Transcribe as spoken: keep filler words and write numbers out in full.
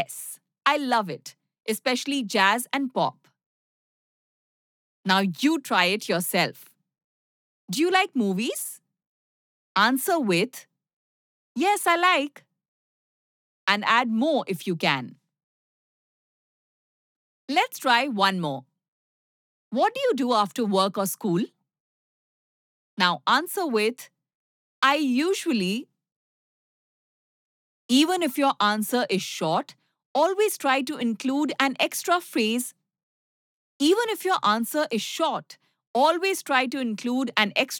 Yes, I love it, especially jazz and pop. Now you try it yourself. Do you like movies? Answer with, yes, I like, and add more if you can. Let's try one more. What do you do after work or school? Now answer with, I usually. Even if your answer is short, always try to include an extra phrase. Even if your answer is short, always try to include an extra